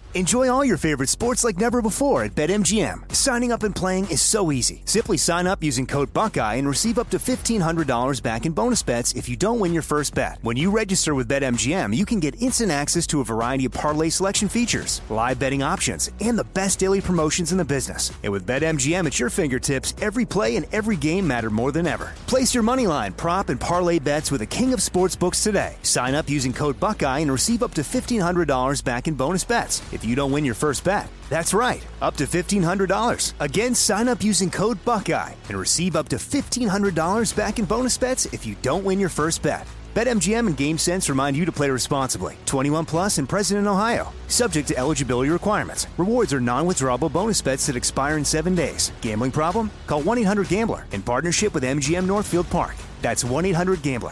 Enjoy all your favorite sports like never before at BetMGM. Signing up and playing is so easy. Simply sign up using code Buckeye and receive up to $1,500 back in bonus bets if you don't win your first bet. When you register with BetMGM, you can get instant access to a variety of parlay selection features, live betting options, and the best daily promotions in the business. And with BetMGM at your fingertips, every play and every game matter more than ever. Place your moneyline, prop, and parlay bets with the king of sportsbooks today. Sign up using code Buckeye and receive up to $1,500 back in bonus bets if you don't win your first bet. That's right, up to $1,500. Again, sign up using code Buckeye and receive up to $1,500 back in bonus bets if you don't win your first bet. BetMGM and GameSense remind you to play responsibly. 21 plus and present in Ohio. Subject to eligibility requirements. Rewards are non-withdrawable bonus bets that expire in 7 days. Gambling problem? Call 1-800-GAMBLER in partnership with MGM Northfield Park. That's 1-800-GAMBLER.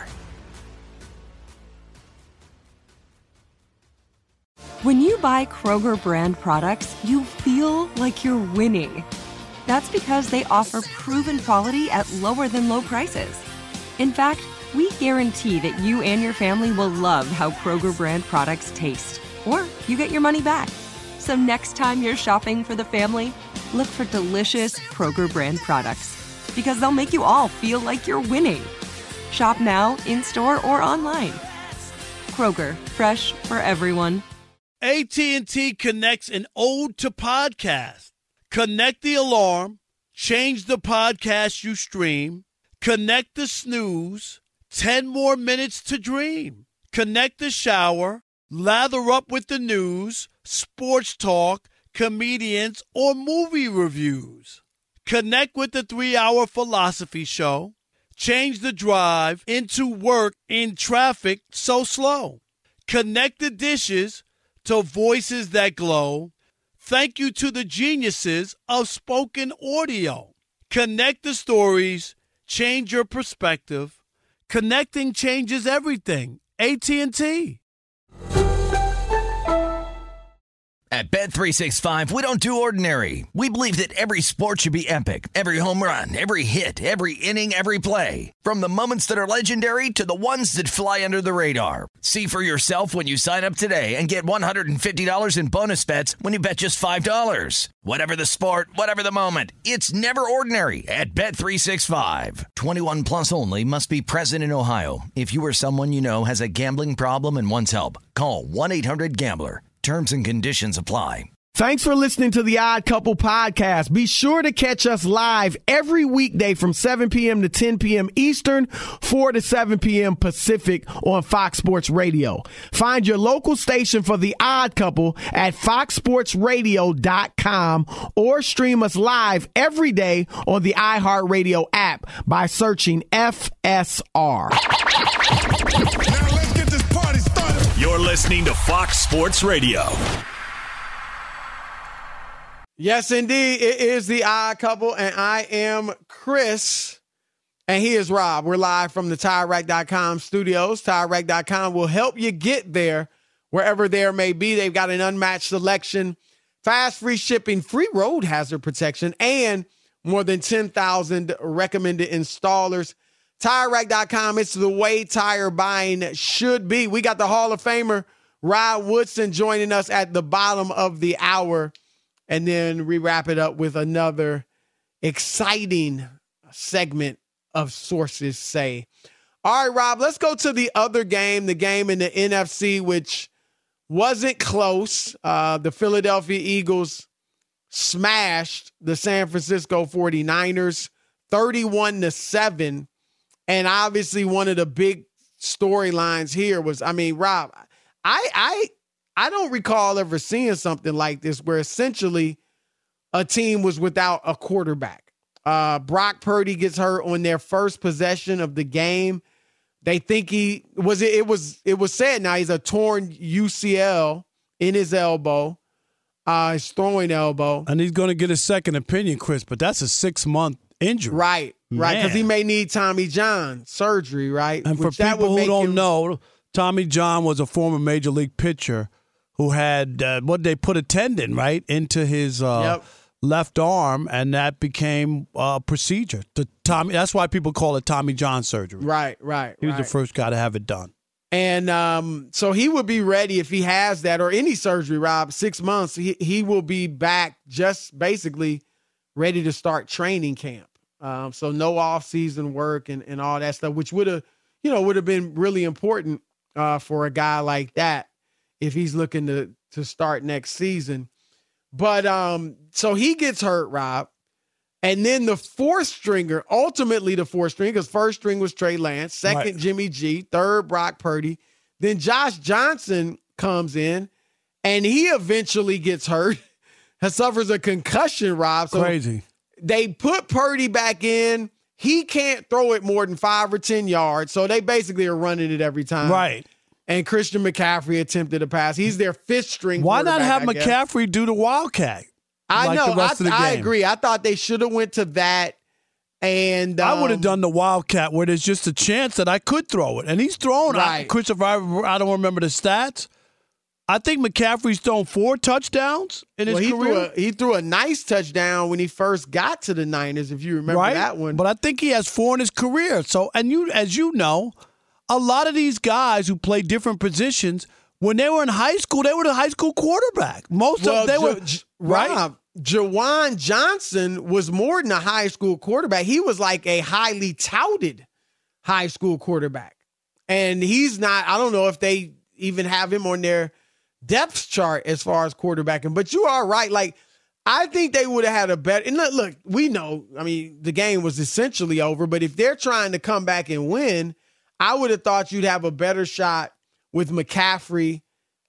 When you buy Kroger brand products, you feel like you're winning. That's because they offer proven quality at lower than low prices. In fact, we guarantee that you and your family will love how Kroger brand products taste, or you get your money back. So next time you're shopping for the family, look for delicious Kroger brand products, because they'll make you all feel like you're winning. Shop now, in-store, or online. Kroger, fresh for everyone. AT&T connects an ode to podcast. Connect the alarm, change the podcast you stream, connect the snooze, 10 more minutes to dream. Connect the shower, lather up with the news, sports talk, comedians, or movie reviews. Connect with the 3-hour philosophy show. Change the drive into work in traffic so slow. Connect the dishes to voices that glow. Thank you to the geniuses of spoken audio. Connect the stories, change your perspective. Connecting changes everything. AT&T. At Bet365, we don't do ordinary. We believe that every sport should be epic. Every home run, every hit, every inning, every play. From the moments that are legendary to the ones that fly under the radar. See for yourself when you sign up today and get $150 in bonus bets when you bet just $5. Whatever the sport, whatever the moment, it's never ordinary at Bet365. 21 plus only. Must be present in Ohio. If you or someone you know has a gambling problem and wants help, call 1-800-GAMBLER. Terms and conditions apply. Thanks for listening to the Odd Couple podcast. Be sure to catch us live every weekday from 7 p.m. to 10 p.m. Eastern, 4 to 7 p.m. Pacific on Fox Sports Radio. Find your local station for the Odd Couple at foxsportsradio.com or stream us live every day on the iHeartRadio app by searching FSR. Now let's get this party started. You're listening to Fox Sports Radio. Yes, indeed. It is the Odd Couple, and I am Chris, and he is Rob. We're live from the TireRack.com studios. TireRack.com will help you get there wherever there may be. They've got an unmatched selection, fast, free shipping, free road hazard protection, and more than 10,000 recommended installers. TireRack.com, it's the way tire buying should be. We got the Hall of Famer Rod Woodson joining us at the bottom of the hour. And then we wrap it up with another exciting segment of Sources Say. All right, Rob, let's go to the other game, the game in the NFC, which wasn't close. The Philadelphia Eagles smashed the San Francisco 49ers 31-7. And obviously one of the big storylines here was, Rob, I don't recall ever seeing something like this where essentially a team was without a quarterback. Brock Purdy gets hurt on their first possession of the game. They think it was said now he's a torn UCL in his elbow, his throwing elbow. And he's going to get a second opinion, Chris, but that's a 6-month injury. Right, because he may need Tommy John surgery, right? And for people who don't know, Tommy John was a former Major League pitcher who had, they put a tendon, right, into his left arm, and that became a procedure. That's why people call it Tommy John surgery. Right. He was the first guy to have it done. And so he would be ready if he has that or any surgery, Rob, 6 months. He will be back just basically ready to start training camp. So no off-season work and all that stuff, which would have been really important for a guy like that if he's looking to start next season. But so he gets hurt, Rob. And then the fourth stringer, ultimately the fourth string, because first string was Trey Lance, second Right. Jimmy G, third Brock Purdy. Then Josh Johnson comes in, and he eventually gets hurt, suffers a concussion, Rob. So Crazy. they put Purdy back in. He can't throw it more than 5 or 10 yards, so they basically are running it every time. Right. And Christian McCaffrey attempted a pass. He's their fifth string. Why not have quarterback, I guess. McCaffrey do the Wildcat? I like know. the rest of the I game? agree. I thought they should have went to that. And I would have done the Wildcat where there's just a chance that I could throw it. And he's thrown. Right. Christopher, I don't remember the stats. I think McCaffrey's thrown 4 touchdowns in his career. He threw a nice touchdown when he first got to the Niners, if you remember that one. But I think he has 4 in his career. So, as you know, a lot of these guys who play different positions, when they were in high school, they were the high school quarterback. Most of them were right. Rob, Jawan Johnson was more than a high school quarterback. He was like a highly touted high school quarterback. And he's not, I don't know if they even have him on their depth chart as far as quarterbacking. But you are right. Like, I think they would have had a better, and look, we know, I mean, the game was essentially over, but if they're trying to come back and win, I would have thought you'd have a better shot with McCaffrey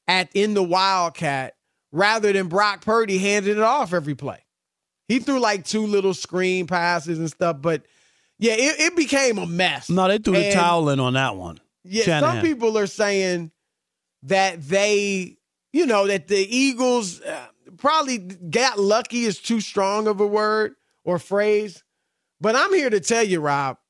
in the Wildcat rather than Brock Purdy handing it off every play. He threw like 2 little screen passes and stuff, but yeah, it became a mess. No, they threw the towel in on that one. Yeah, Shanahan. some people are saying that that the Eagles probably got lucky is too strong of a word or phrase. But I'm here to tell you, Rob,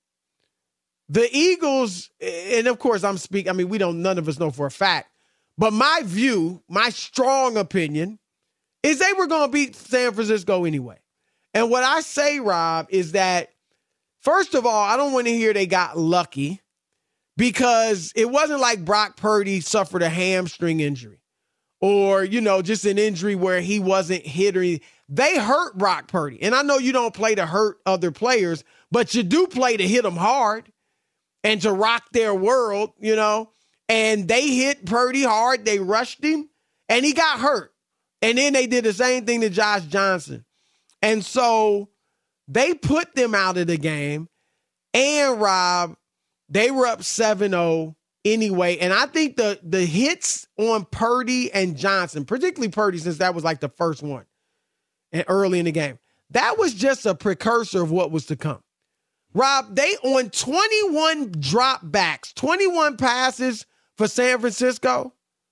the Eagles, and of course I'm speaking, I mean, none of us know for a fact, but my view, my strong opinion, is they were going to beat San Francisco anyway. And what I say, Rob, is that, first of all, I don't want to hear they got lucky because it wasn't like Brock Purdy suffered a hamstring injury or, just an injury where he wasn't hit or anything. They hurt Brock Purdy. And I know you don't play to hurt other players, but you do play to hit them hard and to rock their world, And they hit Purdy hard. They rushed him, and he got hurt. And then they did the same thing to Josh Johnson. And so they put them out of the game. And, Rob, they were up 7-0 anyway. And I think the hits on Purdy and Johnson, particularly Purdy, since that was like the first one and early in the game, that was just a precursor of what was to come. Rob, they on 21 dropbacks, 21 passes for San Francisco.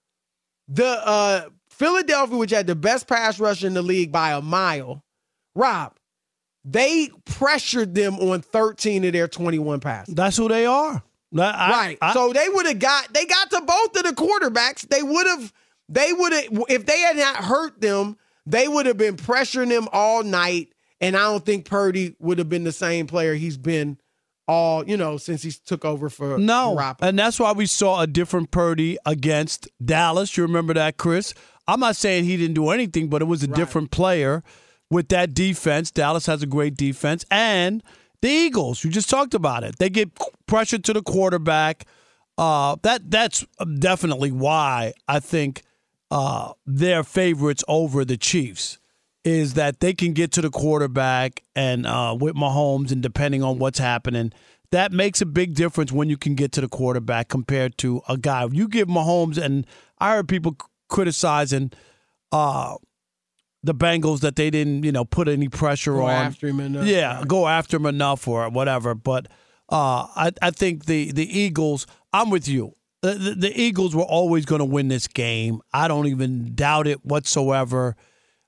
The Philadelphia, which had the best pass rush in the league by a mile, Rob, they pressured them on 13 of their 21 passes. That's who they are. Right. So they got to both of the quarterbacks. They would have, if they had not hurt them, they would have been pressuring them all night. And I don't think Purdy would have been the same player he's been since he took over for Garoppolo. And that's why we saw a different Purdy against Dallas. You remember that, Chris? I'm not saying he didn't do anything, but it was a different player with that defense. Dallas has a great defense. And the Eagles, you just talked about it. They get pressure to the quarterback. That's definitely why I think they're favorites over the Chiefs, is that they can get to the quarterback and with Mahomes, and depending on what's happening, that makes a big difference when you can get to the quarterback compared to a guy. You give Mahomes, and I heard people criticizing the Bengals that they didn't, put any pressure go on. After him enough. Yeah, go after him enough or whatever. But I think the Eagles, I'm with you. The Eagles were always going to win this game. I don't even doubt it whatsoever.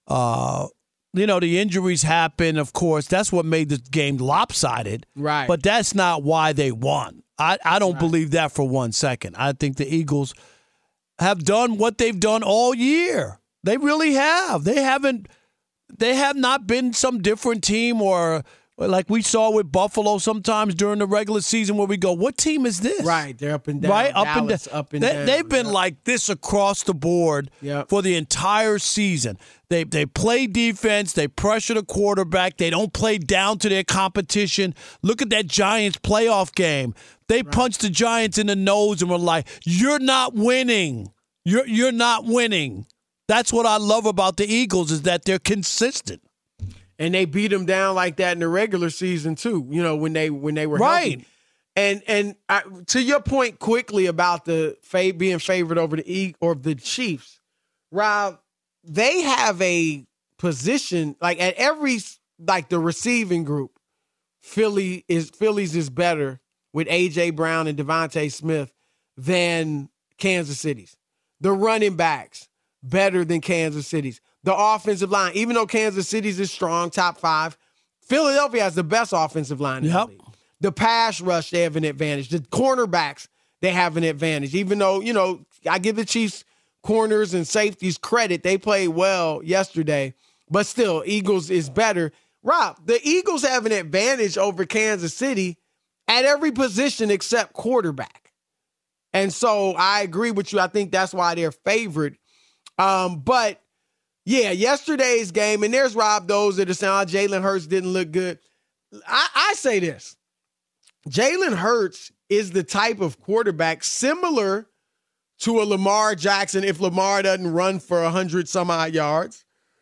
The injuries happen, of course. That's what made the game lopsided. Right. But that's not why they won. I don't believe that for 1 second. I think the Eagles have done what they've done all year. They really have. They have not been some different team or Like we saw with Buffalo sometimes during the regular season where we go, what team is this? Right, they're up and down. Right, Dallas, up and down. They've been like this across the board for the entire season. They play defense. They pressure the quarterback. They don't play down to their competition. Look at that Giants playoff game. They punched the Giants in the nose and were like, "You're not winning. You're not winning." That's what I love about the Eagles is that they're consistent. And they beat them down like that in the regular season too. You know, when they were healthy. And to your point quickly about the being favored over the Chiefs, Rob, they have a position like at every the receiving group. Phillies is better with A.J. Brown and Devontae Smith than Kansas City's. The running backs better than Kansas City's. The offensive line, even though Kansas City's is strong, top 5, Philadelphia has the best offensive line in the league. The pass rush, they have an advantage. The cornerbacks, they have an advantage. Even though, I give the Chiefs corners and safeties credit. They played well yesterday. But still, Eagles is better. Rob, the Eagles have an advantage over Kansas City at every position except quarterback. And so I agree with you. I think that's why they're favored. But yeah, yesterday's game, and there's Rob, those that are saying, Jalen Hurts didn't look good. I say this. Jalen Hurts is the type of quarterback similar to a Lamar Jackson if Lamar doesn't run for 100-some-odd yards.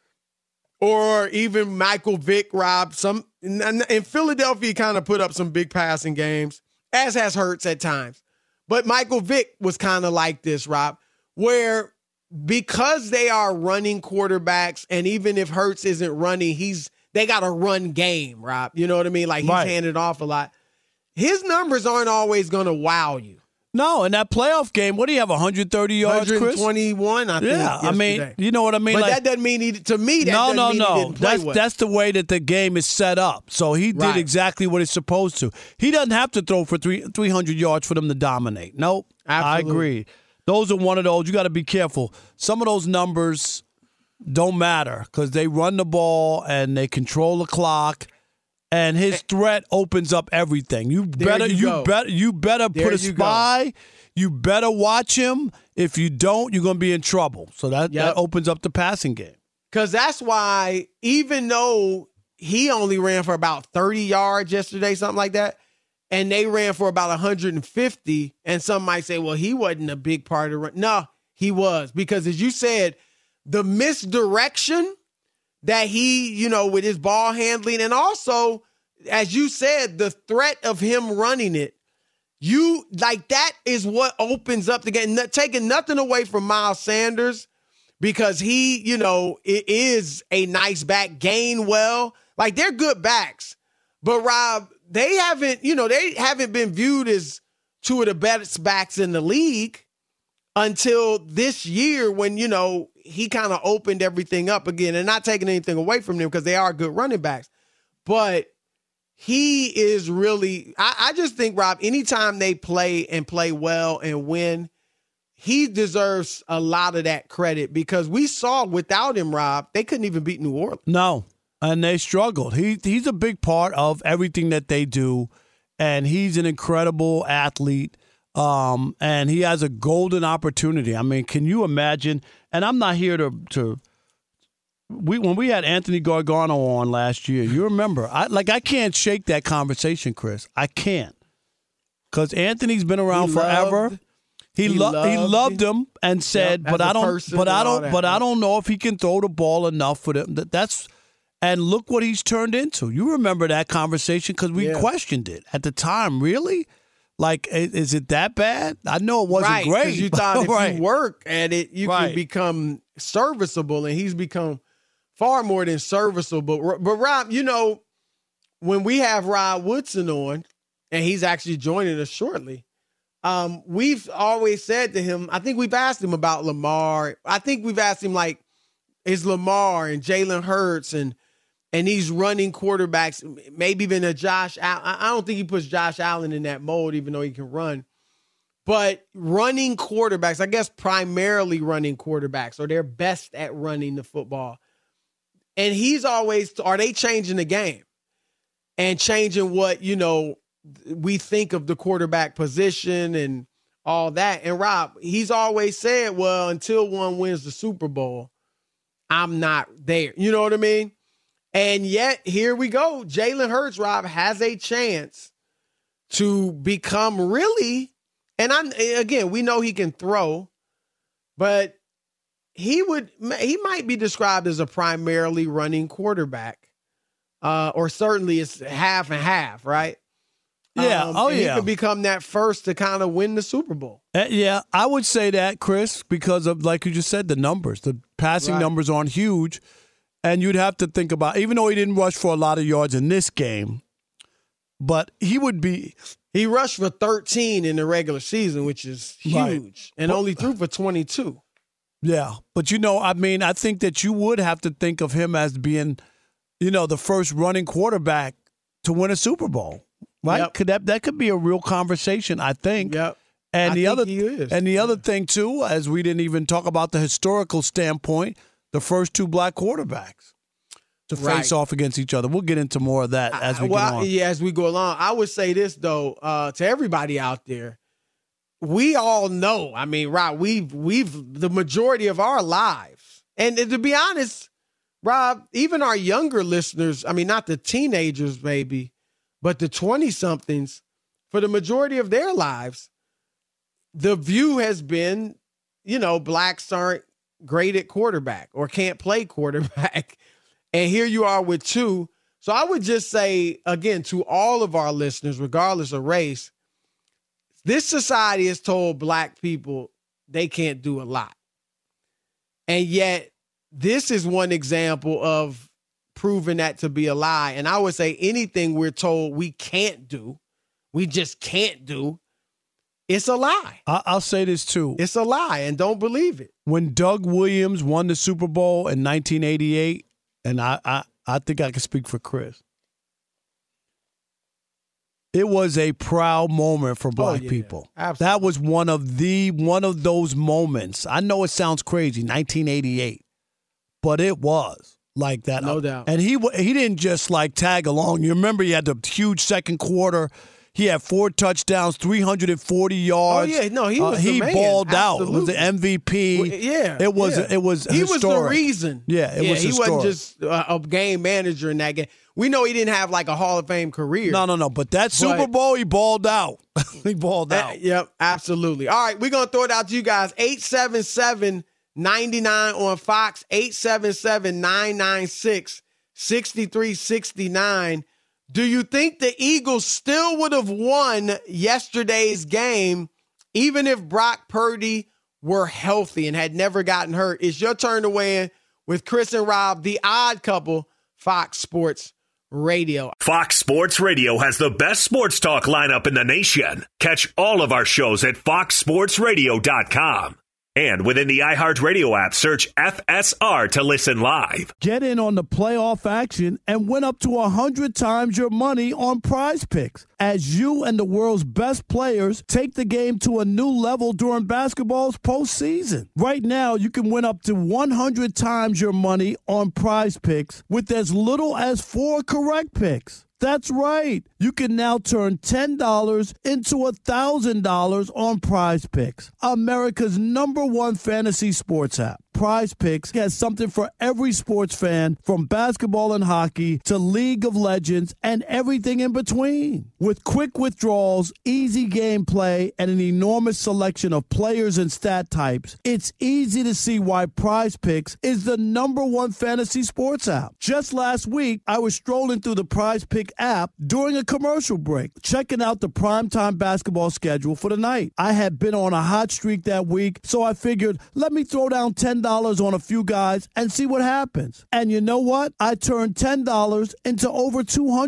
Or even Michael Vick, Rob. In Philadelphia, he kind of put up some big passing games, as has Hurts at times. But Michael Vick was kind of like this, Rob, where because they are running quarterbacks, and even if Hurts isn't running, they got a run game, Rob. You know what I mean? Like he's handed off a lot. His numbers aren't always going to wow you. No, in that playoff game, what do you have, 130 yards, 121, I think. Yeah, yesterday. I mean, you know what I mean? But that doesn't mean he didn't play well. That's the way that the game is set up. So he did exactly what he's supposed to. He doesn't have to throw for 300 yards for them to dominate. Nope, absolutely. I agree. Those are one of those. You got to be careful. Some of those numbers don't matter because they run the ball and they control the clock. And his threat opens up everything. You better put a spy. You better watch him. If you don't, you're going to be in trouble. So that opens up the passing game. Because that's why, even though he only ran for about 30 yards yesterday, something like that, and they ran for about 150, and some might say, well, he wasn't a big part of the run. No, he was. Because as you said, the misdirection that he, with his ball handling, and also, as you said, the threat of him running it, that is what opens up the game. Taking nothing away from Miles Sanders, because he, it is a nice back, Gainwell. Like, they're good backs. But, Rob, they haven't been viewed as two of the best backs in the league until this year when, he kind of opened everything up again, and not taking anything away from them because they are good running backs. But he is really, I just think, Rob, anytime they play well and win, he deserves a lot of that credit because we saw without him, Rob, they couldn't even beat New Orleans. No, and they struggled. He's a big part of everything that they do, and he's an incredible athlete. And he has a golden opportunity. I mean, can you imagine? And I'm not here when we had Anthony Gargano on last year, you remember, I can't shake that conversation, Chris. I can't. Because Anthony's been around forever. He loved him and said, but I don't know if he can throw the ball enough for them. And look what he's turned into. You remember that conversation because we questioned it at the time. Really? Like, is it that bad? I know it wasn't great. Because you thought if you work at it, you could become serviceable, and he's become far more than serviceable. But Rob, when we have Rod Woodson on, and he's actually joining us shortly, we've always said to him, I think we've asked him about Lamar. I think we've asked him, like, is Lamar and Jalen Hurts and these running quarterbacks, maybe even a Josh Allen. I don't think he puts Josh Allen in that mold, even though he can run. But running quarterbacks, I guess primarily running quarterbacks, or they're best at running the football. And he's always, are they changing the game? and changing what, we think of the quarterback position and all that. And Rob, he's always said, well, until one wins the Super Bowl, I'm not there. You know what I mean? And yet, here we go. Jalen Hurts, Rob, has a chance to become really, and again, we know he can throw, but he might be described as a primarily running quarterback, or certainly it's half and half, right? Yeah. He could become that first to kind of win the Super Bowl. Yeah, I would say that, Chris, because of, like you just said, the numbers. The passing numbers aren't huge. And you'd have to think about, even though he didn't rush for a lot of yards in this game, but he rushed for 13 in the regular season, which is huge, and only threw for 22. Yeah, but I think that you would have to think of him as being, the first running quarterback to win a Super Bowl. Right? Yep. That could be a real conversation, I think. Yep. And he is. And the other thing too, as we didn't even talk about the historical standpoint, the first two black quarterbacks to face off against each other. We'll get into more of that as we go on. Yeah, as we go along. I would say this though, to everybody out there, we all know. I mean, Rob, we've the majority of our lives, and to be honest, Rob, even our younger listeners. I mean, not the teenagers, maybe. But the 20-somethings, for the majority of their lives, the view has been, blacks aren't great at quarterback or can't play quarterback. And here you are with two. So I would just say, again, to all of our listeners, regardless of race, this society has told black people they can't do a lot. And yet, this is one example of proven that to be a lie. And I would say anything we're told we can't do, we just can't do, it's a lie. I'll say this too. It's a lie, and don't believe it. When Doug Williams won the Super Bowl in 1988, and I think I can speak for Chris, it was a proud moment for black people. Absolutely. That was one of those moments. I know it sounds crazy, 1988, but it was. Like that. No doubt. And he didn't just tag along. You remember he had the huge second quarter. He had 4 touchdowns, 340 yards. Oh yeah, no, he was the man. Balled Absolutely. out. It was the MVP. Well, yeah. It was He historic. was the reason. Yeah, it was he historic. wasn't just a game manager in that game. We know he didn't have a Hall of Fame career. No. But that Super Bowl, he balled out. He balled out. Yep, absolutely. All right, we're going to throw it out to you guys. 877-99 on Fox, 877-996-6369. Do you think the Eagles still would have won yesterday's game even if Brock Purdy were healthy and had never gotten hurt? It's your turn to weigh in with Chris and Rob, the Odd Couple, Fox Sports Radio. Fox Sports Radio has the best sports talk lineup in the nation. Catch all of our shows at foxsportsradio.com. And within the iHeartRadio app, search FSR to listen live. Get in on the playoff action and win up to 100 times your money on Prize Picks as you and the world's best players take the game to a new level during basketball's postseason. Right now, you can win up to 100 times your money on Prize Picks with as little as 4 correct picks. That's right. You can now turn $10 into $1,000 on Prize Picks, America's #1 fantasy sports app. Prize Picks has something for every sports fan, from basketball and hockey to League of Legends and everything in between. With quick withdrawals, easy gameplay, and an enormous selection of players and stat types, it's easy to see why Prize Picks is the #1 fantasy sports app. Just last week, I was strolling through the Prize Pick app during a commercial break, checking out the primetime basketball schedule for the night. I had been on a hot streak that week, so I figured, let me throw down $10 on a few guys and see what happens. And you know what? I turned $10 into over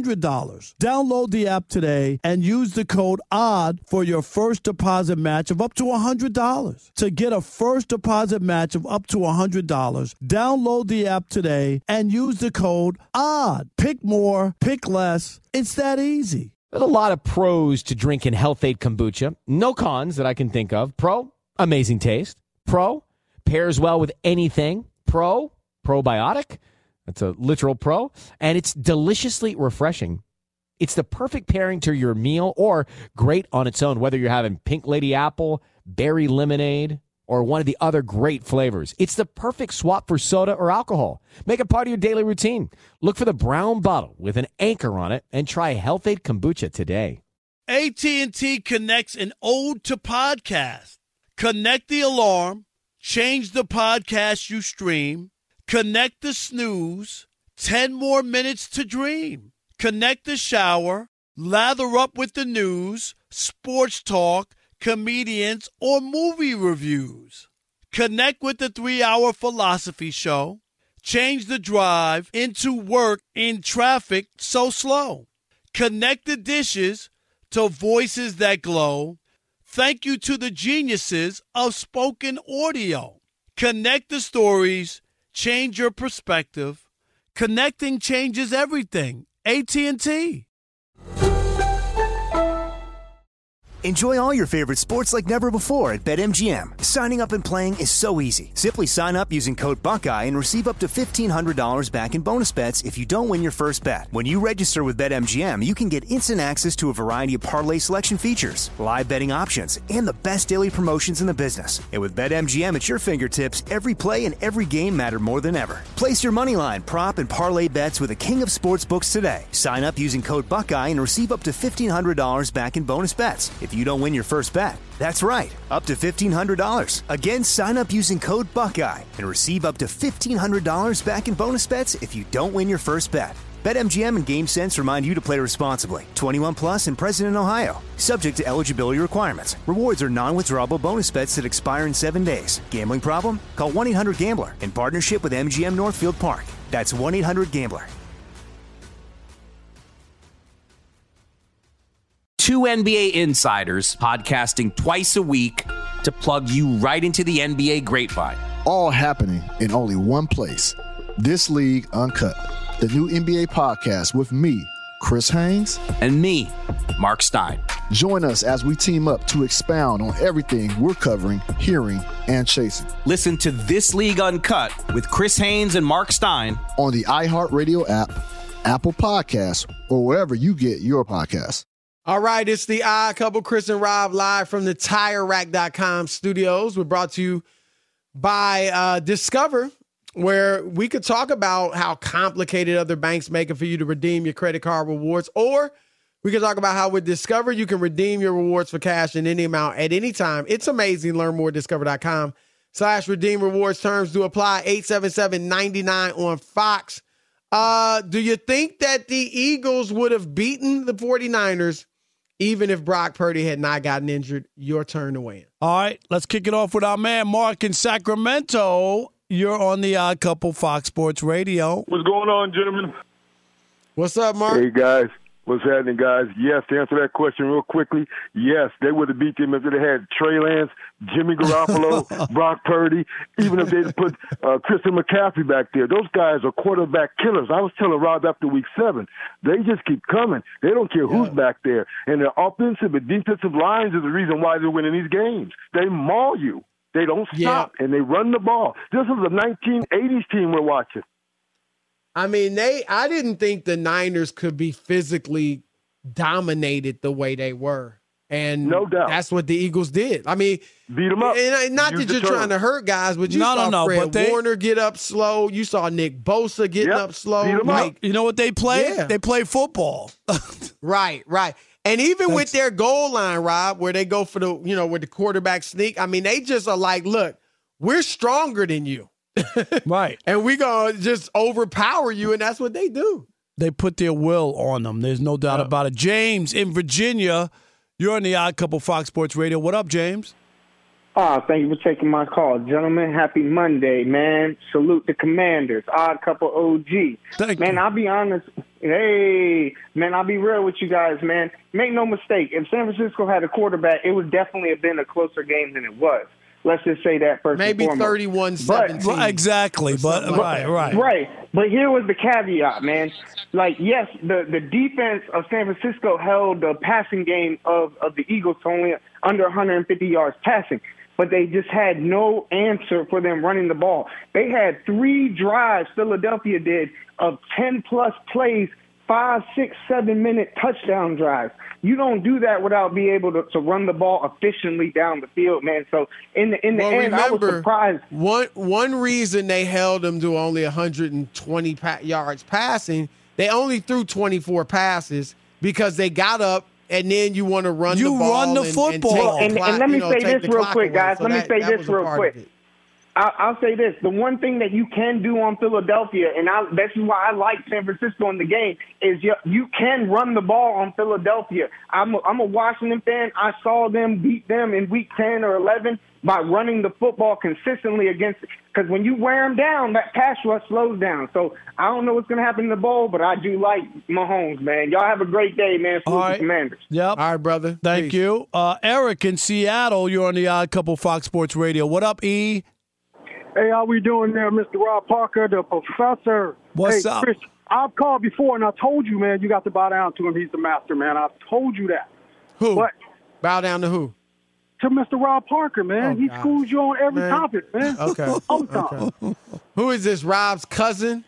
$200. Download the app today and use the code ODD for your first deposit match of up to $100. To get a first deposit match of up to $100, download the app today and use the code ODD. Pick more, pick less. It's that easy. There's a lot of pros to drinking Health-Ade kombucha. No cons that I can think of. Pro, amazing taste. Pro, pairs well with anything. Pro, probiotic. That's a literal pro. And it's deliciously refreshing. It's the perfect pairing to your meal or great on its own, whether you're having Pink Lady Apple, berry lemonade, or one of the other great flavors. It's the perfect swap for soda or alcohol. Make it part of your daily routine. Look for the brown bottle with an anchor on it and try Health-Ade Kombucha today. AT&T connects an ode to podcast. Connect the alarm, change the podcast you stream, connect the snooze, 10 more minutes to dream. Connect the shower, lather up with the news, sports talk, comedians, or movie reviews. Connect with the 3-hour philosophy show. Change the drive into work in traffic so slow. Connect the dishes to voices that glow. Thank you to the geniuses of spoken audio. Connect the stories, change your perspective. Connecting changes everything. AT&T. Enjoy all your favorite sports like never before at BetMGM. Signing up and playing is so easy. Simply sign up using code Buckeye and receive up to $1,500 back in bonus bets if you don't win your first bet. When you register with BetMGM, you can get instant access to a variety of parlay selection features, live betting options, and the best daily promotions in the business. And with BetMGM at your fingertips, every play and every game matter more than ever. Place your moneyline, prop, and parlay bets with the king of sportsbooks today. Sign up using code Buckeye and receive up to $1,500 back in bonus bets if you don't win your first bet. That's right, up to $1,500. Again, sign up using code Buckeye and receive up to $1,500 back in bonus bets if you don't win your first bet. BetMGM and GameSense remind you to play responsibly. 21 plus and present in Ohio. Subject to eligibility requirements. Rewards are non-withdrawable bonus bets that expire in 7 days. Gambling problem? Call 1-800-GAMBLER in partnership with MGM Northfield Park. That's 1-800-GAMBLER. 2 NBA insiders podcasting twice a week to plug you right into the NBA grapevine. All happening in only one place. This League Uncut, the new NBA podcast with me, Chris Haynes, and me, Mark Stein. Join us as we team up to expound on everything we're covering, hearing, and chasing. Listen to This League Uncut with Chris Haynes and Mark Stein on the iHeartRadio app, Apple Podcasts, or wherever you get your podcasts. All right, it's the Odd Couple, Chris and Rob, live from the TireRack.com studios. We're brought to you by Discover, where we could talk about how complicated other banks make it for you to redeem your credit card rewards, or we can talk about how with Discover, you can redeem your rewards for cash in any amount at any time. It's amazing. Learn more at discover.com/redeem rewards. Terms do apply. 877-99 on Fox. Do you think that the Eagles would have beaten the 49ers even if Brock Purdy had not gotten injured? Your turn to win. All right, let's kick it off with our man Mark in Sacramento. You're on the Odd Couple, Fox Sports Radio. What's going on, gentlemen? What's up, Mark? Hey, guys. What's happening, guys? Yes, to answer that question real quickly, yes, they would have beat them if they had Trey Lance, Jimmy Garoppolo, Brock Purdy, even if they put Christian McCaffrey back there. Those guys are quarterback killers. I was telling Rob after week 7, they just keep coming. They don't care who's back there. And their offensive and defensive lines is the reason why they're winning these games. They maul you. They don't stop, and they run the ball. This is a 1980s team we're watching. I mean, I didn't think the Niners could be physically dominated the way they were. And no doubt, that's what the Eagles did. I mean, beat them up. And not that you're trying to hurt guys, but you saw Fred Warner get up slow. You saw Nick Bosa getting up slow. You know what they play? Yeah. They play football. Right. And even with their goal line, Rob, where they go for the, with the quarterback sneak, I mean, they just are like, look, we're stronger than you. Right. And we're going to just overpower you, and that's what they do. They put their will on them. There's no doubt about it. James in Virginia, you're on the Odd Couple Fox Sports Radio. What up, James? Thank you for taking my call. Gentlemen, happy Monday, man. Salute the Commanders. Odd Couple OG. Thank you. I'll be honest. Hey, man, I'll be real with you guys, man. Make no mistake. If San Francisco had a quarterback, it would definitely have been a closer game than it was. Let's just say that first Maybe and foremost. 31-17. Exactly. Right. But here was the caveat, man. Like, yes, the defense of San Francisco held the passing game of the Eagles to only under 150 yards passing. But they just had no answer for them running the ball. They had 3 drives, Philadelphia did, of 10-plus plays 5, 6, 7-minute touchdown drives. You don't do that without being able to run the ball efficiently down the field, man. So in the end, I was surprised. One reason they held him to only 120 yards passing, they only threw 24 passes because they got up, and then you want to run the ball. You run the football. And let me say this real quick, guys. Let me say this real quick. I'll say this. The one thing that you can do on Philadelphia, and this is why I like San Francisco in the game, is you can run the ball on Philadelphia. I'm a Washington fan. I saw them beat them in week 10 or 11 by running the football consistently against – because when you wear them down, that pass rush slows down. So I don't know what's going to happen in the bowl, but I do like Mahomes, man. Y'all have a great day, man. Salute the Commanders. Yep. All right, brother. Thank you. Eric in Seattle, you're on the Odd Couple Fox Sports Radio. What up, E? Hey, how we doing there, Mr. Rob Parker, the professor? What's up? Chris, I've called before, and I told you, man, you got to bow down to him. He's the master, man. I've told you that. Who? But bow down to who? To Mr. Rob Parker, man. He schools you on every topic, man. Okay. All the time. Okay. Who is this, Rob's cousin?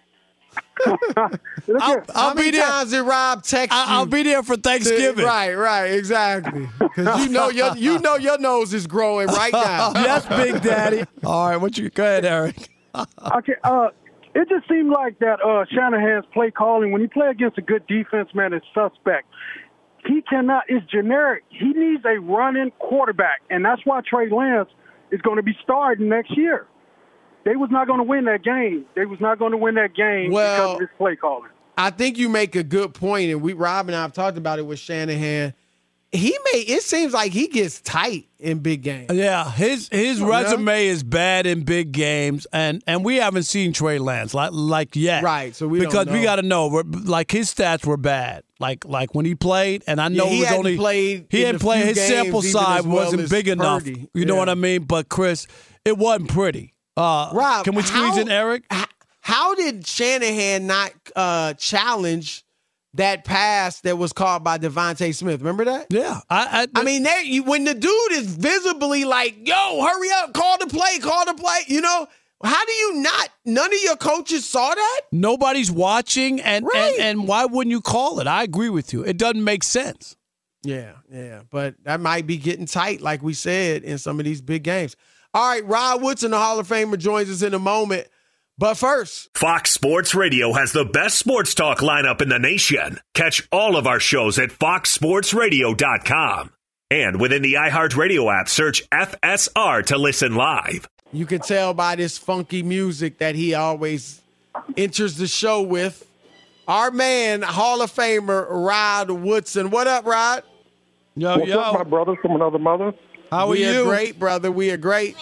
I'll be there. Times did Rob text you? I'll be there for Thanksgiving. Right, exactly. Because you know your nose is growing right now. Yes, Big Daddy. All right, go ahead, Eric. Okay, it just seemed like that Shanahan's play calling, when he play against a good defense, man, is suspect. He cannot, it's generic. He needs a running quarterback, and that's why Trey Lance is going to be starting next year. They was not going to win that game. Because of his play calling. I think you make a good point, and Rob and I have talked about it with Shanahan. It seems like he gets tight in big games. Yeah, his resume is bad in big games, and we haven't seen Trey Lance like yet. Right, so we got to know, like his stats were bad. Like when he played, and I know he hadn't played. His sample size wasn't big enough. You know what I mean? But Chris, it wasn't pretty. Rob, can we squeeze in Eric? How did Shanahan not challenge that pass that was called by Devontae Smith? Remember that? Yeah. I mean, when the dude is visibly like, yo, hurry up, call the play, you know, how do you not? None of your coaches saw that? Nobody's watching, and why wouldn't you call it? I agree with you. It doesn't make sense. Yeah. But that might be getting tight, like we said, in some of these big games. All right, Rod Woodson, the Hall of Famer, joins us in a moment. But first, Fox Sports Radio has the best sports talk lineup in the nation. Catch all of our shows at foxsportsradio.com. And within the iHeartRadio app, search FSR to listen live. You can tell by this funky music that he always enters the show with. Our man, Hall of Famer, Rod Woodson. What up, Rod? What's up, my brothers from another mother? How are you? We are great, brother. We are great.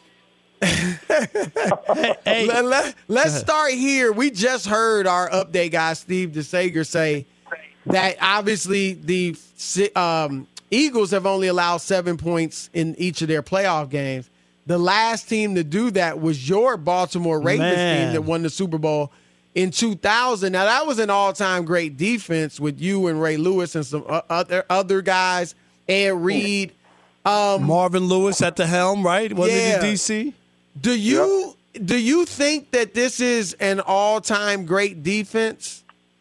Hey. Let's start here. We just heard our update guy, Steve DeSager, say that obviously the Eagles have only allowed 7 points in each of their playoff games. The last team to do that was your Baltimore Ravens team that won the Super Bowl in 2000. Now, that was an all-time great defense with you and Ray Lewis and some other guys, Ed Reed. Marvin Lewis at the helm, right? Wasn't it in D.C.? Do you think that this is an all-time great defense?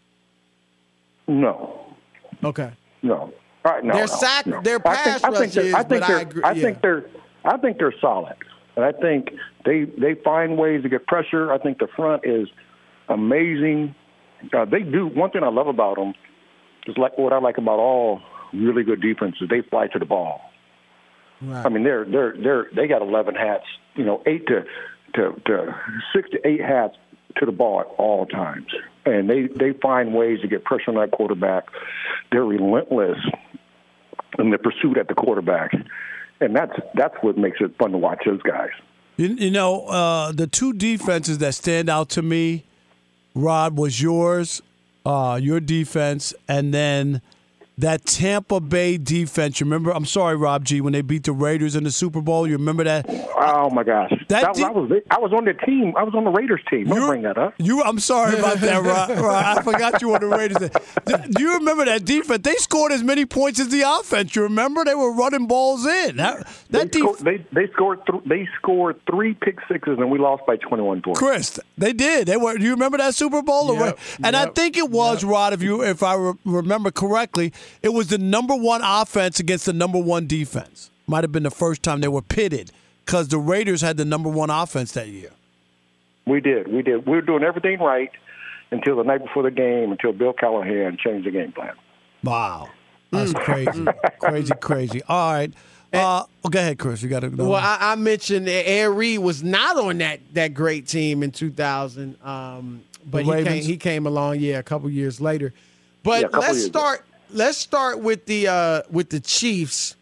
No. Okay. No. All right, no. Their pass rush is, but I agree. I think they're solid, and I think they find ways to get pressure. I think the front is amazing. They do one thing I love about them is like what I like about all really good defenses. They fly to the ball. Right. I mean, they got 11 hats, 8 to 6 to 8 hats to the ball at all times, and they find ways to get pressure on that quarterback. They're relentless in the pursuit at the quarterback, and that's what makes it fun to watch those guys. The two defenses that stand out to me, Rod, was your defense, and then that Tampa Bay defense. You remember? I'm sorry, Rob G. When they beat the Raiders in the Super Bowl, you remember that? Oh my gosh! I was on the team. I was on the Raiders team. Don't bring that up. I'm sorry about that, Rod. I forgot you were on the Raiders. Do you remember that defense? They scored as many points as the offense. You remember? They were running balls in. They scored 3 pick sixes, and we lost by 21 points. Chris, they did. Do you remember that Super Bowl? I think it was, Rod, if I remember correctly, it was the number 1 offense against the number 1 defense. Might have been the first time they were pitted because the Raiders had the number 1 offense that year. We did. We were doing everything right until the night before the game, until Bill Callahan changed the game plan. Wow. That's crazy. crazy. All right. Go ahead, Chris. You got to go. Well, I mentioned that Ed Reed was not on that great team in 2000, but he came along, a couple years later. But let's start with the Chiefs.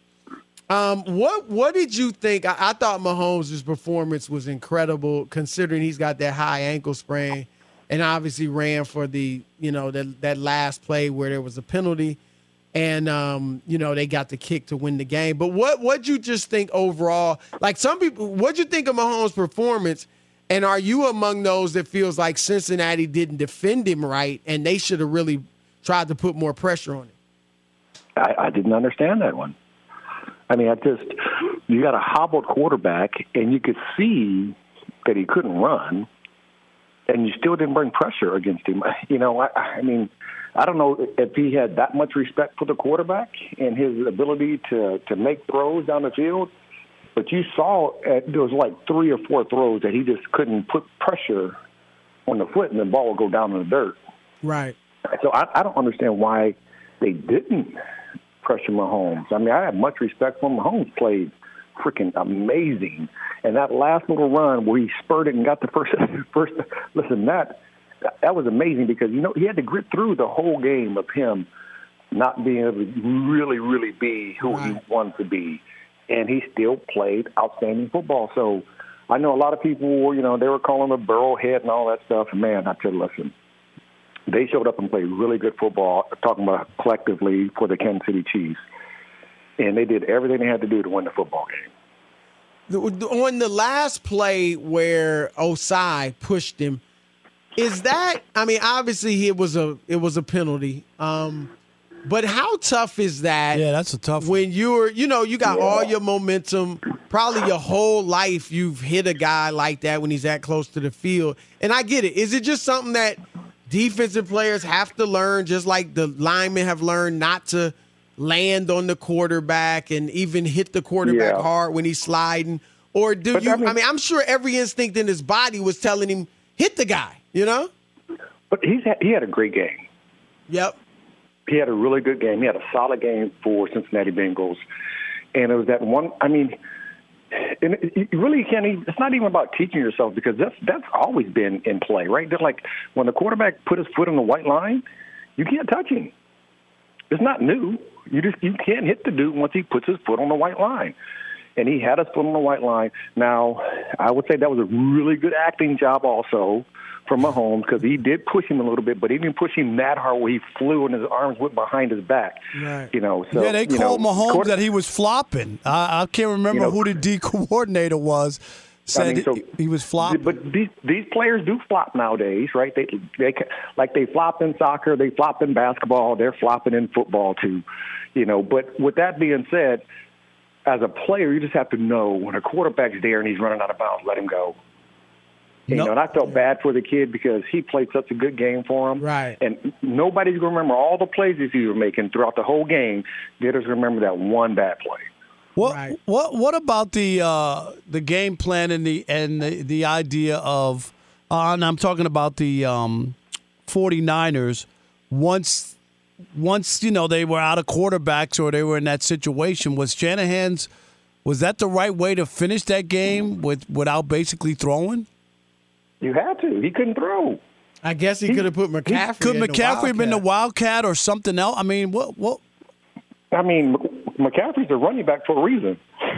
What did you think? I thought Mahomes' performance was incredible, considering he's got that high ankle sprain, and obviously ran for that last play where there was a penalty, and they got the kick to win the game. But what'd you just think overall? Like some people, what'd you think of Mahomes' performance? And are you among those that feels like Cincinnati didn't defend him right, and they should have really tried to put more pressure on him? I didn't understand that one. I mean, you got a hobbled quarterback, and you could see that he couldn't run, and you still didn't bring pressure against him. I mean, I don't know if he had that much respect for the quarterback and his ability to make throws down the field, but you saw there was like 3 or 4 throws that he just couldn't put pressure on the foot, and the ball would go down in the dirt. Right. So I don't understand why they didn't pressure Mahomes. I mean, I have much respect for him. Mahomes played freaking amazing. And that last little run where he spurted and got the first listen, that was amazing because, he had to grit through the whole game of him not being able to really, really be who he wanted to be. And he still played outstanding football. So I know a lot of people, they were calling him a burrowhead and all that stuff. And, man, I tell you, listen, they showed up and played really good football, talking about collectively for the Kansas City Chiefs. And they did everything they had to do to win the football game. On the last play where Osai pushed him, obviously it was a penalty. But how tough is that? Yeah, that's a tough one. When you got all your momentum, probably your whole life you've hit a guy like that when he's that close to the field. And I get it. Is it just something that defensive players have to learn, just like the linemen have learned not to land on the quarterback and even hit the quarterback hard when he's sliding? Or I'm sure every instinct in his body was telling him, hit the guy, But he had a great game. Yep. He had a really good game. He had a solid game for Cincinnati Bengals. And it was that one, and you really can't even, it's not even about teaching yourself because that's always been in play, right? Just like when the quarterback put his foot on the white line, you can't touch him. It's not new. You can't hit the dude once he puts his foot on the white line. And he had his foot on the white line. Now, I would say that was a really good acting job also from Mahomes because he did push him a little bit, but he didn't push him that hard where he flew and his arms went behind his back. Right. So, they called Mahomes that he was flopping. I can't remember who the D coordinator was. Said he was flopping. But these players do flop nowadays, right? They flop in soccer, they flop in basketball, they're flopping in football too. But with that being said, as a player, you just have to know when a quarterback's there and he's running out of bounds, let him go. And I felt bad for the kid because he played such a good game for him. Right. And nobody's going to remember all the plays that he was making throughout the whole game. They're just remember that one bad play. What about the game plan and the idea of and I'm talking about the 49ers once they were out of quarterbacks or they were in that situation, was that the right way to finish that game without basically throwing? You had to. He couldn't throw. I guess he could have put McCaffrey. Could McCaffrey have been the Wildcat or something else? I mean, what? I mean, McCaffrey's a running back for a reason.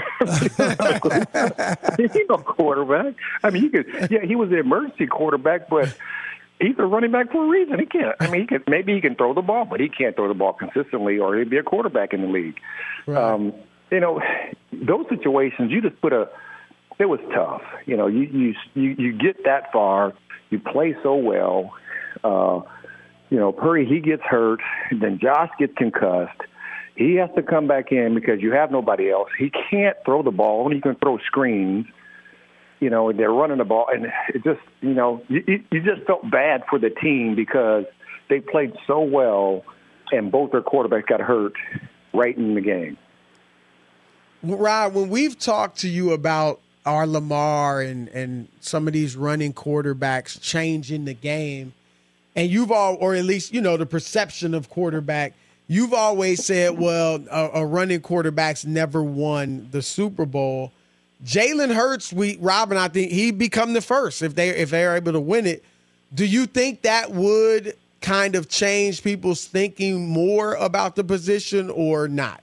He's no quarterback. I mean, he was the emergency quarterback, but he's a running back for a reason. He can't. I mean, maybe he can throw the ball, but he can't throw the ball consistently, or he'd be a quarterback in the league. Right. Those situations, you just put a it was tough. You know, you get that far, you play so well. You know, Purdy, he gets hurt, then Josh gets concussed. He has to come back in because you have nobody else. He can't throw the ball, only he can throw screens. You know, they're running the ball, and it just, you know, you just felt bad for the team because they played so well, and both their quarterbacks got hurt right in the game. Rod, when we've talked to you about our Lamar and some of these running quarterbacks changing the game, and you've all, or at least, you know, the perception of quarterback, you've always said, well, a running quarterback's never won the Super Bowl. Jalen Hurts, Robin, I think he become the first if they're able to win it. Do you think that would kind of change people's thinking more about the position or not?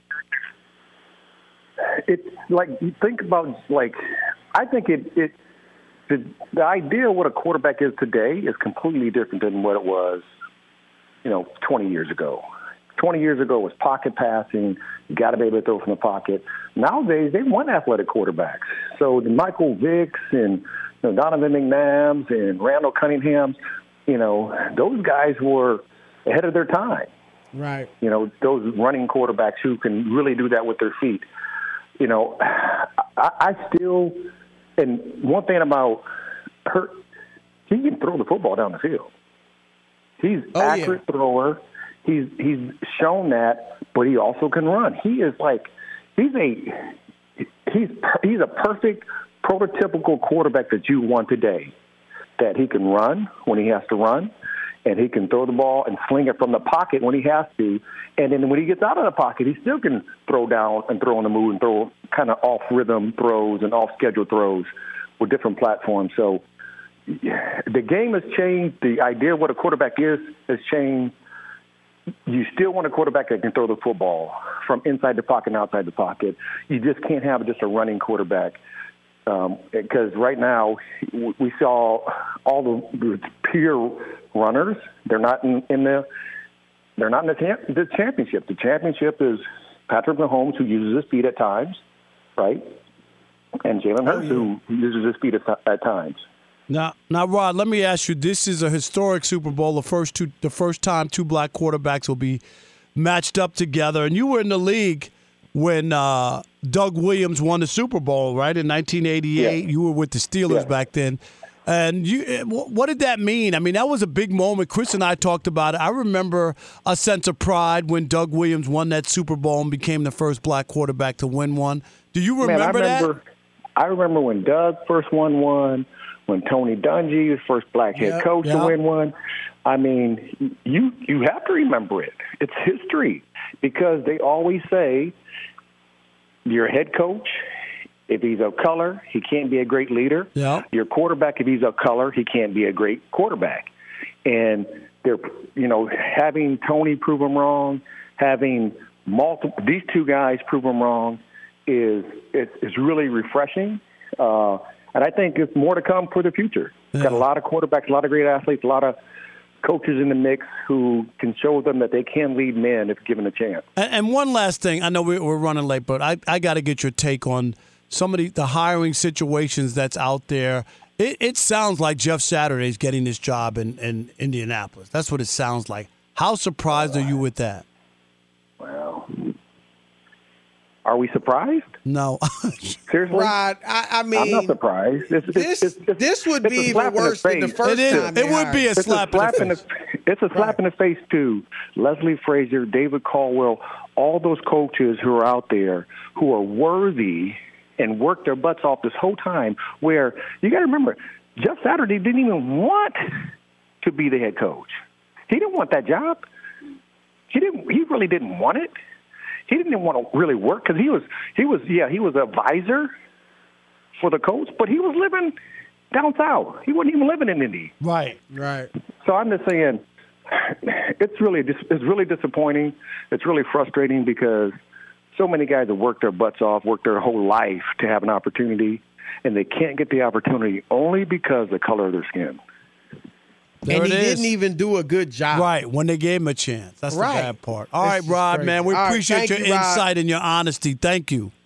It's like, you think about, like, I think the idea of what a quarterback is today is completely different than what it was, 20 years ago. 20 years ago was pocket passing. You got to be able to throw from the pocket. Nowadays, they want athletic quarterbacks. So the Michael Vicks and Donovan McNabbs and Randall Cunninghams, those guys were ahead of their time. Right. Those running quarterbacks who can really do that with their feet. I still, and one thing about Hurt, he can throw the football down the field. He's accurate thrower. He's shown that, but he also can run. He is like he's a perfect prototypical quarterback that you want today. That he can run when he has to run, and he can throw the ball and sling it from the pocket when he has to. And then when he gets out of the pocket, he still can throw down and throw on the move and throw kind of off-rhythm throws and off-schedule throws with different platforms. So the game has changed. The idea of what a quarterback is has changed. You still want a quarterback that can throw the football from inside the pocket and outside the pocket. You just can't have just a running quarterback. Because right now we saw all the pure runners. They're not in the championship. The championship is Patrick Mahomes, who uses his feet at times, right, and Jalen Hurts, who uses his feet at times. Now, Rod, let me ask you: this is a historic Super Bowl. The first time two black quarterbacks will be matched up together, and you were in the league when Doug Williams won the Super Bowl, right, in 1988. Yeah. You were with the Steelers back then. And what did that mean? I mean, that was a big moment. Chris and I talked about it. I remember a sense of pride when Doug Williams won that Super Bowl and became the first black quarterback to win one. Do you remember that? I remember when Doug first won one, when Tony Dungy was first black head coach to win one. I mean, you have to remember it. It's history because they always say your head coach, if he's of color, he can't be a great leader. Yeah. Your quarterback, if he's of color, he can't be a great quarterback. And they're, having Tony prove him wrong, having these two guys prove him wrong is really refreshing. And I think it's more to come for the future. Yeah. Got a lot of quarterbacks, a lot of great athletes, a lot of coaches in the mix who can show them that they can lead men if given a chance. And one last thing. I know we're running late, but I got to get your take on some of the hiring situations that's out there. It sounds like Jeff Saturday's getting this job in Indianapolis. That's what it sounds like. How surprised are you with that? Well, are we surprised? No. Seriously? Rod, I mean, I'm not surprised. This would be even worse than the first time. It would be a slap in the face. It's a slap in the face to Leslie Frazier, David Caldwell, all those coaches who are out there who are worthy and worked their butts off this whole time, where you got to remember, Jeff Saturday didn't even want to be the head coach. He didn't want that job. He really didn't want it. He didn't even want to really work because he was an advisor for the coach, but he was living down south. He wasn't even living in Indy. Right. So I'm just saying, it's really disappointing. It's really frustrating because so many guys have worked their butts off, worked their whole life to have an opportunity, and they can't get the opportunity only because of the color of their skin. And he didn't even do a good job. Right, when they gave him a chance. That's the bad part. All right, Rod, man, we appreciate your insight and your honesty. Thank you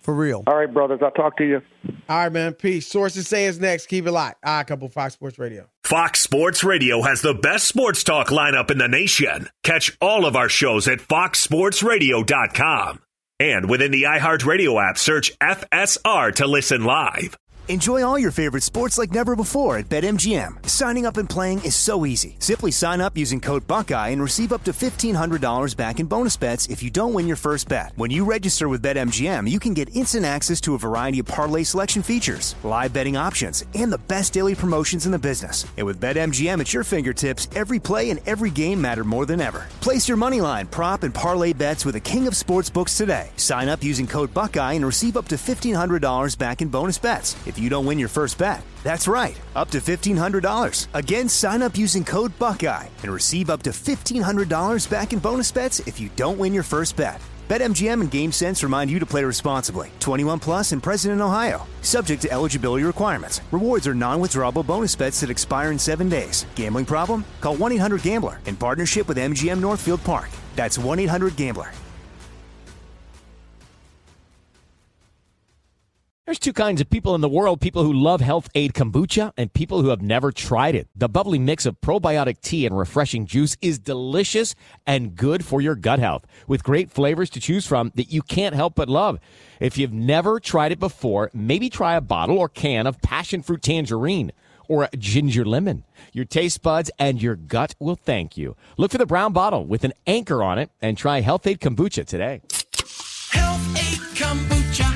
For real. All right, brothers. I'll talk to you. All right, man. Peace. Sources say is next. Keep it locked. Couple Fox Sports Radio. Fox Sports Radio has the best sports talk lineup in the nation. Catch all of our shows at foxsportsradio.com. And within the iHeartRadio app, search FSR to listen live. Enjoy all your favorite sports like never before at BetMGM. Signing up and playing is so easy. Simply sign up using code Buckeye and receive up to $1,500 back in bonus bets if you don't win your first bet. When you register with BetMGM, you can get instant access to a variety of parlay selection features, live betting options, and the best daily promotions in the business. And with BetMGM at your fingertips, every play and every game matter more than ever. Place your moneyline, prop, and parlay bets with the king of sportsbooks today. Sign up using code Buckeye and receive up to $1,500 back in bonus bets if you don't win your first bet. That's right, up to $1,500. Again, sign up using code Buckeye and receive up to $1,500 back in bonus bets if you don't win your first bet. BetMGM and GameSense remind you to play responsibly. 21 plus and present in Ohio. Subject to eligibility requirements. Rewards are non-withdrawable bonus bets that expire in 7 days. Gambling problem? Call 1-800-GAMBLER in partnership with MGM Northfield Park. That's 1-800-GAMBLER. There's two kinds of people in the world, people who love Health Aid Kombucha and people who have never tried it. The bubbly mix of probiotic tea and refreshing juice is delicious and good for your gut health, with great flavors to choose from that you can't help but love. If you've never tried it before, maybe try a bottle or can of passion fruit tangerine or a ginger lemon. Your taste buds and your gut will thank you. Look for the brown bottle with an anchor on it and try Health Aid Kombucha today. Health Aid Kombucha.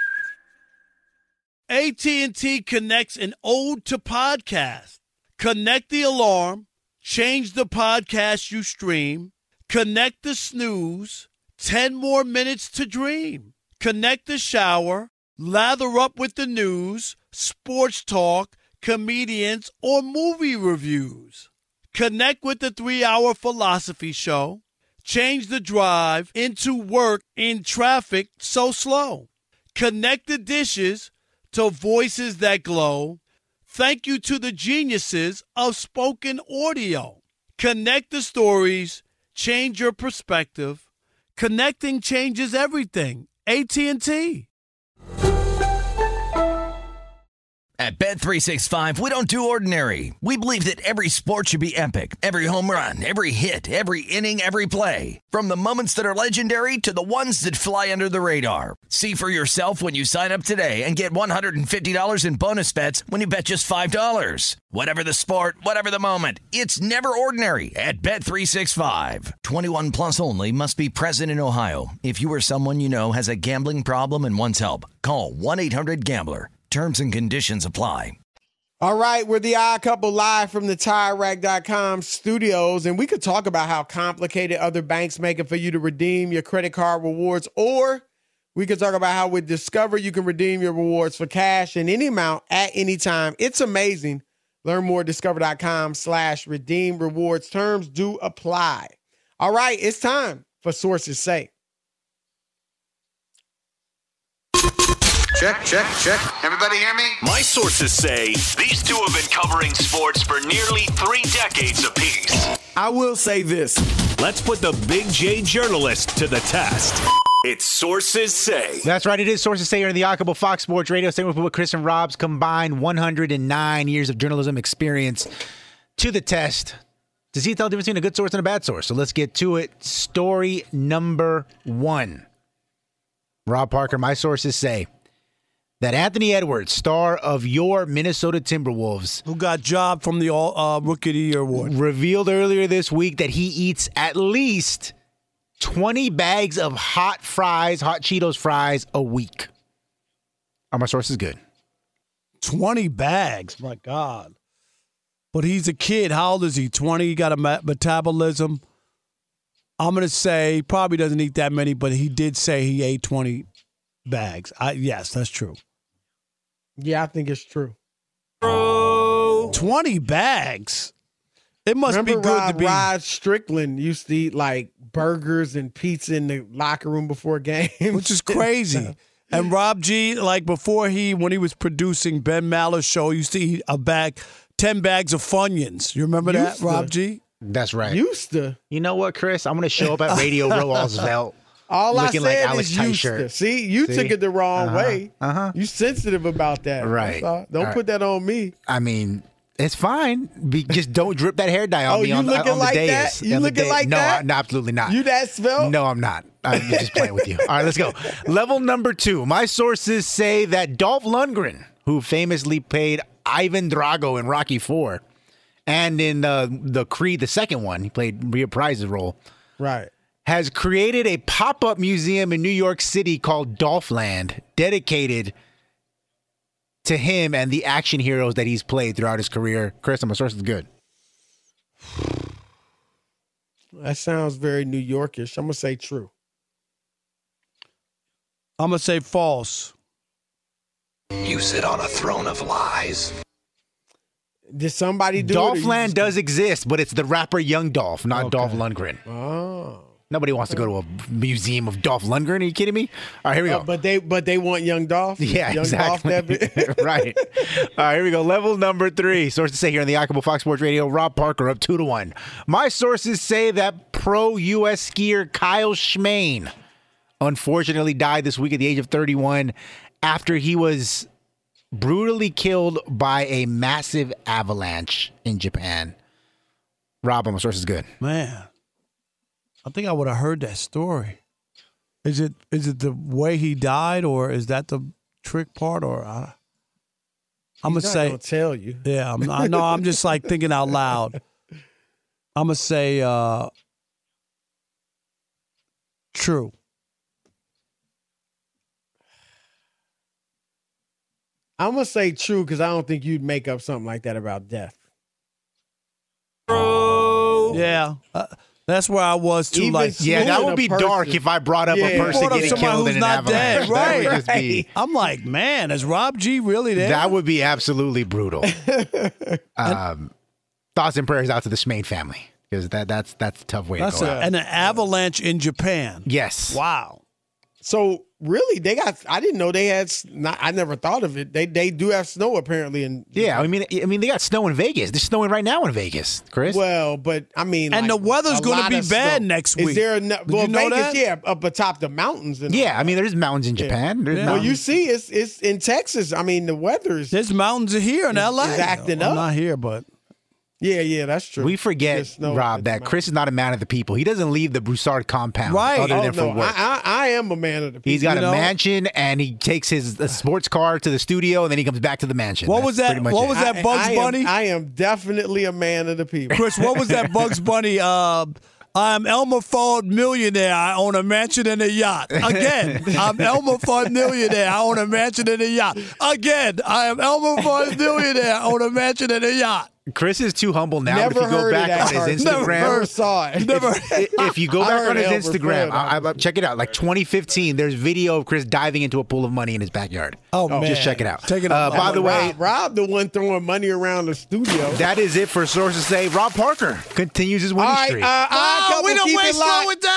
AT&T connects an ode to podcast. Connect the alarm, change the podcast you stream, connect the snooze, 10 more minutes to dream. Connect the shower, lather up with the news, sports talk, comedians, or movie reviews. Connect with the 3-hour philosophy show. Change the drive into work in traffic so slow. Connect the dishes to voices that glow. Thank you to the geniuses of spoken audio. Connect the stories, change your perspective. Connecting changes everything. AT&T. At Bet365, we don't do ordinary. We believe that every sport should be epic. Every home run, every hit, every inning, every play. From the moments that are legendary to the ones that fly under the radar. See for yourself when you sign up today and get $150 in bonus bets when you bet just $5. Whatever the sport, whatever the moment, it's never ordinary at Bet365. 21 plus only. Must be present in Ohio. If you or someone you know has a gambling problem and wants help, call 1-800-GAMBLER. Terms and conditions apply. All right, we're the Odd Couple live from the TireRack.com studios, and we could talk about how complicated other banks make it for you to redeem your credit card rewards, or we could talk about how with Discover you can redeem your rewards for cash in any amount at any time. It's amazing. Learn more at discover.com/redeem rewards. Terms do apply. All right, it's time for Sources Say. Check, check, check. Everybody hear me? My sources say these two have been covering sports for nearly 3 decades apiece. I will say this. Let's put the Big J journalist to the test. It's Sources Say. That's right. It is Sources Say here in the Odd Couple Fox Sports Radio. Same with Chris and Rob's combined 109 years of journalism experience to the test to see tell the difference between a good source and a bad source. So let's get to it. Story number 1. Rob Parker, my sources say that Anthony Edwards, star of your Minnesota Timberwolves, who got jobbed from the Rookie of the Year award, revealed earlier this week that he eats at least 20 bags of hot Cheetos fries a week. Are my sources good? 20 bags, my God. But he's a kid. How old is he? 20? He got a metabolism. I'm going to say he probably doesn't eat that many, but he did say he ate 20 bags. Yes, that's true. Yeah, I think it's true. 20 bags. It must be good to be. Rod Strickland used to eat like burgers and pizza in the locker room before games, which is crazy. And Rob G, like when he was producing Ben Maller's show, he used to eat 10 bags of Funyuns. You remember that, Rob G? That's right. Used to. You know what, Chris? I'm going to show up at Radio Row Roosevelt All I looking said like Alex is used Teicher. to. See, you took it the wrong way. You sensitive about that. Right. Don't put that on me. I mean, it's fine. Just don't drip that hair dye on me on the dais. You looking like that? No, absolutely not. You that svelte? No, I'm not. I'm just playing with you. All right, let's go. Level number 2. My sources say that Dolph Lundgren, who famously played Ivan Drago in Rocky IV, and in the Creed, the second one, he played Rhea Price's role. Right. Has created a pop-up museum in New York City called Dolphland, dedicated to him and the action heroes that he's played throughout his career. Chris, my source is good. That sounds very New Yorkish. I'm going to say true. I'm going to say false. You sit on a throne of lies. Did somebody do Dolphland does exist, but it's the rapper Young Dolph, not Dolph Lundgren. Oh. Nobody wants to go to a museum of Dolph Lundgren. Are you kidding me? All right, here we go. But they want Young Dolph? Yeah, Young exactly. Dolph Right. All right, here we go. Level number 3. Sources say here on the Iowa Fox Sports Radio, Rob Parker up 2-1. My sources say that pro U.S. skier Kyle Schmane unfortunately died this week at the age of 31 after he was brutally killed by a massive avalanche in Japan. Rob, my source is good. Man, I think I would have heard that story. Is it the way he died, or is that the trick part? Or I'm gonna say, gonna tell you. Yeah, I know. I'm just like thinking out loud. I'm gonna say true. I'm going to say true because I don't think you'd make up something like that about death. Yeah. That's where I was too. Yeah, that would be dark if I brought up a person getting killed in an avalanche. Right. That would just be, I'm like, man, is Rob G really there? that would be absolutely brutal. Thoughts and prayers out to the Schmane family, because that's a tough way to go out. And an avalanche in Japan. Yes. Wow. So really, I didn't know they had. I never thought of it. They do have snow apparently. I mean, they got snow in Vegas. They're snowing right now in Vegas, Chris. Well, but I mean, and the weather's going to be bad next week. Is there you know Vegas? that? Yeah, up atop the mountains. I mean, there's mountains in Japan. There's Well, you see, it's in Texas. I mean, the weather's there's mountains here in LA. It's acting I'm up. not here, but. Yeah, that's true. We forget, Rob, that Chris is not a man of the people. He doesn't leave the Broussard compound other than for work. I am a man of the people. He's got a mansion, and he takes his sports car to the studio, and then he comes back to the mansion. What was that? What was that Bugs Bunny? I am definitely a man of the people. Chris, what was that Bugs Bunny? I'm Elmer Fudd millionaire. I own a mansion and a yacht. Again, I'm Elmer Fudd millionaire. I own a mansion and a yacht. Again, I am Elmer Fudd millionaire. I own a mansion and a yacht. Chris is too humble now. If you go back on his Instagram, never saw it. If you go back on his Instagram, I check it out. Like 2015, there's video of Chris diving into a pool of money in his backyard. Oh man, just check it out. Check it out. By the way, Rob the one throwing money around the studio. That is it for sources say. Rob Parker continues his winning streak. We don't wait. Slow it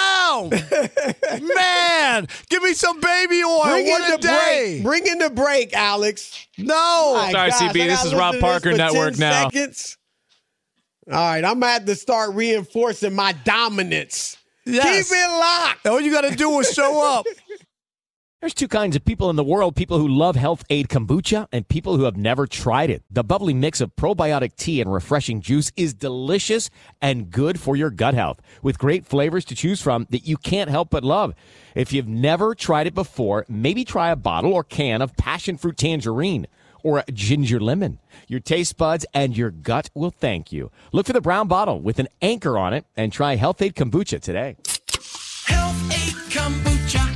down, man. Give me some baby oil. What a day. Bring in the break, Alex. No. Sorry, CB. This is Rob Parker Network now. Seconds. All right, I'm going to have to start reinforcing my dominance. Yes. Keep it locked. All you got to do is show up. There's two kinds of people in the world, people who love Health Aid Kombucha and people who have never tried it. The bubbly mix of probiotic tea and refreshing juice is delicious and good for your gut health, with great flavors to choose from that you can't help but love. If you've never tried it before, maybe try a bottle or can of passion fruit tangerine or ginger lemon. Your taste buds and your gut will thank you. Look for the brown bottle with an anchor on it and try Health Aid Kombucha today. Health Aid Kombucha.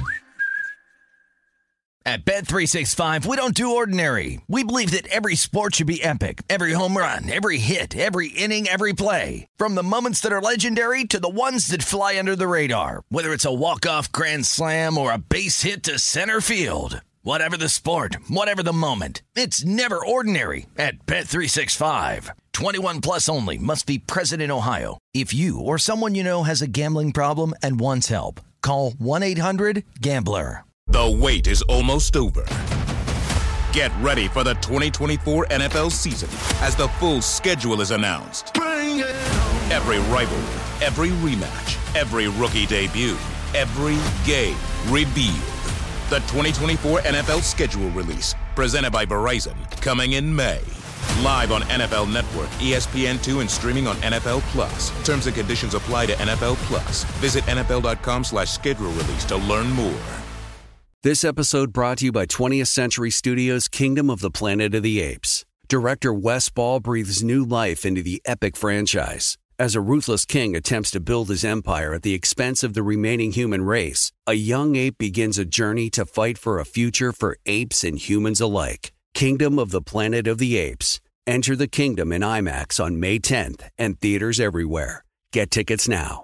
At Bet365, we don't do ordinary. We believe that every sport should be epic. Every home run, every hit, every inning, every play. From the moments that are legendary to the ones that fly under the radar. Whether it's a walk-off grand slam or a base hit to center field. Whatever the sport, whatever the moment, it's never ordinary at Bet365. 21 plus only. Must be present in Ohio. If you or someone you know has a gambling problem and wants help, call 1-800-GAMBLER. The wait is almost over. Get ready for the 2024 NFL season as the full schedule is announced. Every rivalry, every rematch, every rookie debut, every game revealed. The 2024 NFL schedule release, presented by Verizon, coming in May. Live on NFL Network, ESPN2, and streaming on NFL Plus. Terms and conditions apply to NFL Plus. Visit NFL.com/schedule release to learn more. This episode brought to you by 20th Century Studios' Kingdom of the Planet of the Apes. Director Wes Ball breathes new life into the epic franchise. As a ruthless king attempts to build his empire at the expense of the remaining human race, a young ape begins a journey to fight for a future for apes and humans alike. Kingdom of the Planet of the Apes. Enter the kingdom in IMAX on May 10th and theaters everywhere. Get tickets now.